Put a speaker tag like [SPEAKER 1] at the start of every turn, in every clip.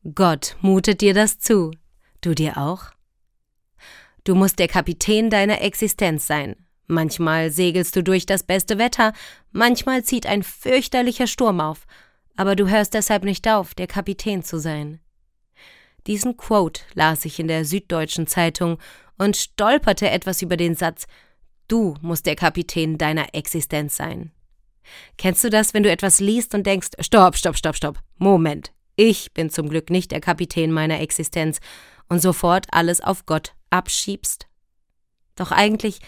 [SPEAKER 1] Gott mutet dir das zu. Du dir auch? Du musst der Kapitän deiner Existenz sein. Manchmal segelst du durch das beste Wetter, manchmal zieht ein fürchterlicher Sturm auf, aber du hörst deshalb nicht auf, der Kapitän zu sein. Diesen Quote las ich in der Süddeutschen Zeitung und stolperte etwas über den Satz: Du musst der Kapitän deiner Existenz sein. Kennst du das, wenn du etwas liest und denkst: Stopp, Moment, ich bin zum Glück nicht der Kapitän meiner Existenz und sofort alles auf Gott abschiebst? Doch eigentlich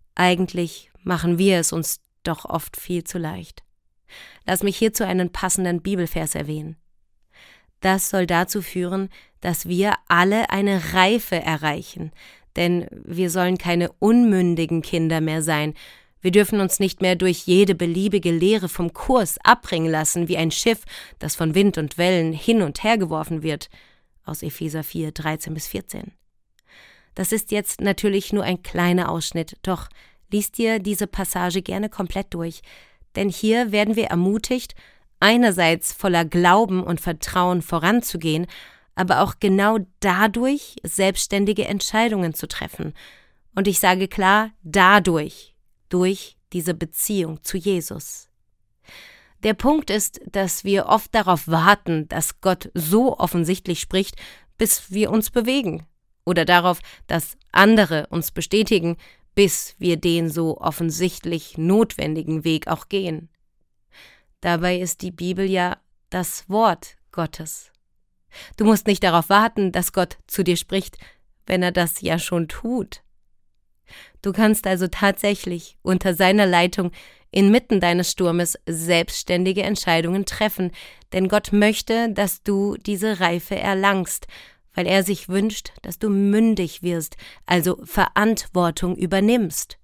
[SPEAKER 1] machen wir es uns doch oft viel zu leicht. Lass mich hierzu einen passenden Bibelvers erwähnen. Das soll dazu führen, dass wir alle eine Reife erreichen, denn wir sollen keine unmündigen Kinder mehr sein. Wir dürfen uns nicht mehr durch jede beliebige Lehre vom Kurs abbringen lassen, wie ein Schiff, das von Wind und Wellen hin und her geworfen wird, aus Epheser 4, 13-14. Das ist jetzt natürlich nur ein kleiner Ausschnitt, doch lies dir diese Passage gerne komplett durch, denn hier werden wir ermutigt, einerseits voller Glauben und Vertrauen voranzugehen, aber auch genau dadurch selbstständige Entscheidungen zu treffen. Und ich sage klar, dadurch, durch diese Beziehung zu Jesus. Der Punkt ist, dass wir oft darauf warten, dass Gott so offensichtlich spricht, bis wir uns bewegen. Oder darauf, dass andere uns bestätigen, bis wir den so offensichtlich notwendigen Weg auch gehen. Dabei ist die Bibel ja das Wort Gottes. Du musst nicht darauf warten, dass Gott zu dir spricht, wenn er das ja schon tut. Du kannst also tatsächlich unter seiner Leitung inmitten deines Sturmes selbstständige Entscheidungen treffen, denn Gott möchte, dass du diese Reife erlangst, weil er sich wünscht, dass du mündig wirst, also Verantwortung übernimmst.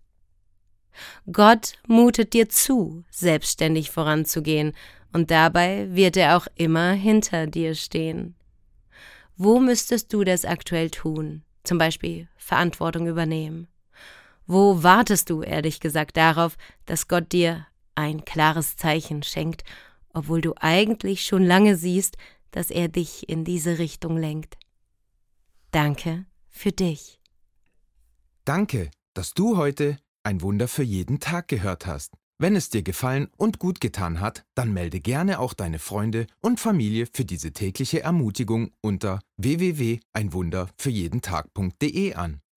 [SPEAKER 1] Gott mutet dir zu, selbstständig voranzugehen, und dabei wird er auch immer hinter dir stehen. Wo müsstest du das aktuell tun? Zum Beispiel Verantwortung übernehmen. Wo wartest du, ehrlich gesagt, darauf, dass Gott dir ein klares Zeichen schenkt, obwohl du eigentlich schon lange siehst, dass er dich in diese Richtung lenkt? Danke für dich.
[SPEAKER 2] Danke, dass du heute ein Wunder für jeden Tag gehört hast. Wenn es dir gefallen und gut getan hat, dann melde gerne auch deine Freunde und Familie für diese tägliche Ermutigung unter www.einwunderfürjedentag.de an.